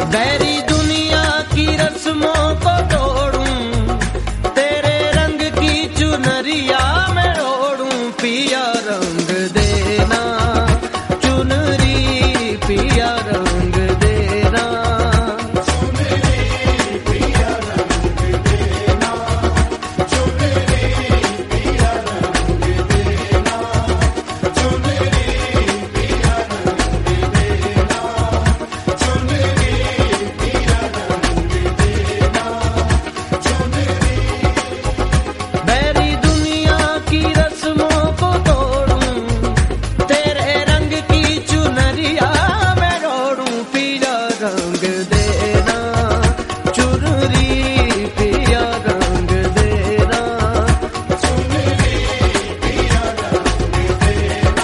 बैरी दुनिया की रस्मों को तोड़ूं, तेरे रंग की चुनरिया में ओढ़ूं, पिया रंग देना चुनरी, पिया रंग देना चुनरी, पिया रंग देना चुनरी, पिया रंग देना चुनरी, पिया रंग देना चुनरी, पिया रंग देना चुनरी। बैरी दुनिया की रस्मों को तोड़ूं, तेरे रंग की चुनरिया में ओढ़ूं, पिया रंग देना चुनरी, पिया रंग देना चुनरी, पिया रंग देना।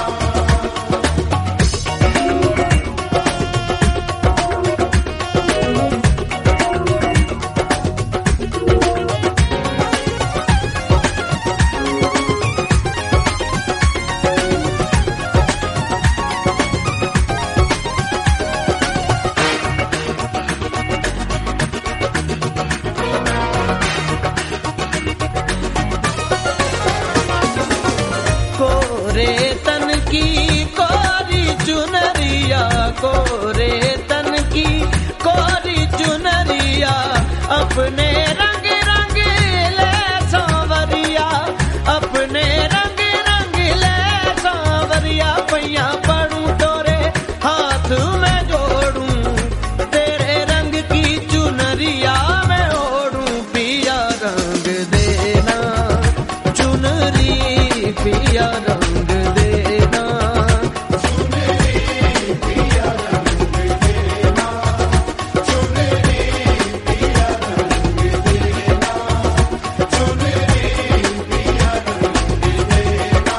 कोरे तन की कोरी चुनरिया, कोरे तन की कोरी चुनरिया, अपने रंग रंग ले सांवरिया, अपने रंग रंग ले सांवरिया, पैया पड़ूं तोरे हाथ में जोड़ूं, तेरे रंग की चुनरिया में ओढ़ूं, पिया रंग देना चुनरी, पिया रंग देना चुनरी, पिया रंग देना चुनरी, पिया रंग देना चुनरी, पिया रंग देना।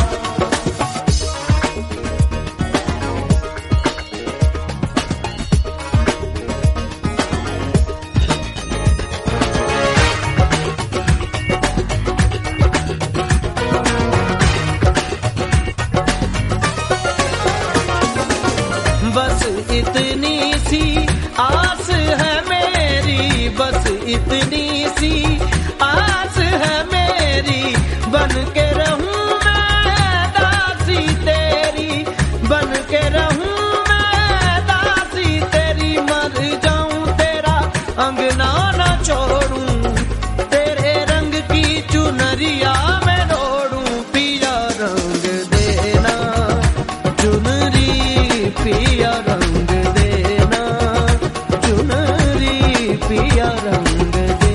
बस इतनी सी आस है मेरी, बस इतनी सी आस है मेरी, बन के रहूं मैं दासी तेरी, बन के रहूं मैं दासी तेरी, मर जाऊं तेरा अंगना न छोड़ूं, तेरे रंग की चुनरिया में ओढ़ूं, पिया रंग देना चुनरी, पिया रंग देना चुनरी, पिया रंग देना।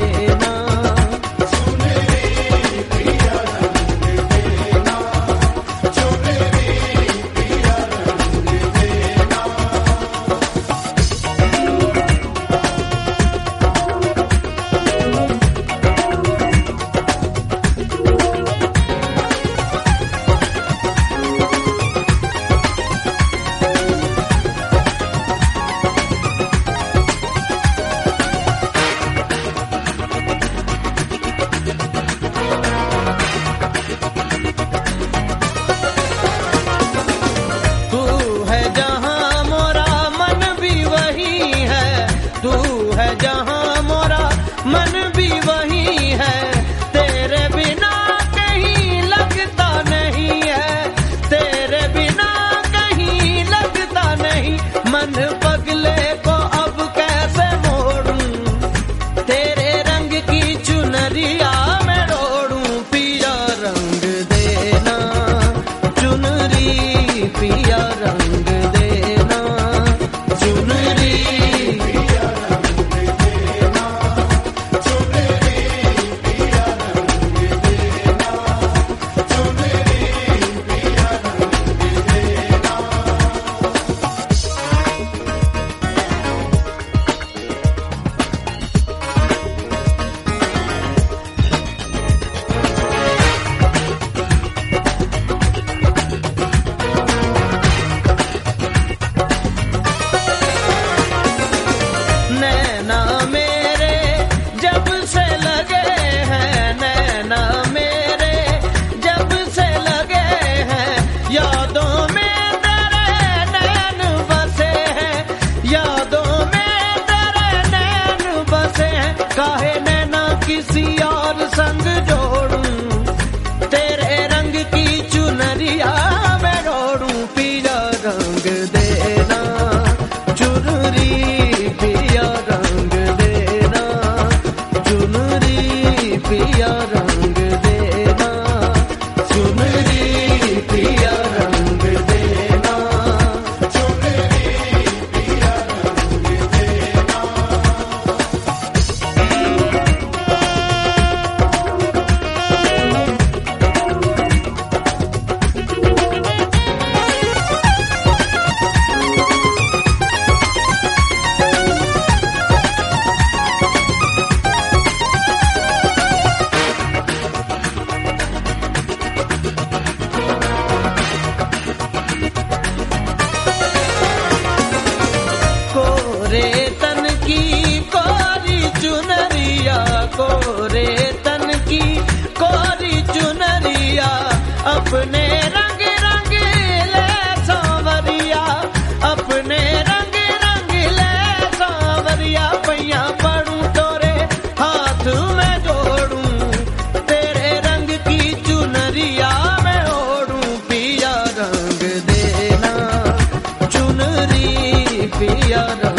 किसी और संग जोड़ूं, तेरे रंग की चुनरिया मैं ओढ़ूं। पिया रंग देना चुनरी, पिया रंग देना चुनरी, पिया रंग देना चुनरी, पिया रंग देना चुनरी, पिया रंग देना। कोरे तन की कोरी चुनरिया, कोरे तन की कोरी चुनरिया, अपने रंग रंग ले सांवरिया, अपने रंग रंग ले सांवरिया। पैया पड़ूं तोरे हाथ में जोड़ूं, तेरे रंग की चुनरिया मैं ओढ़ूं। पिया रंग देना चुनरी, पिया रंग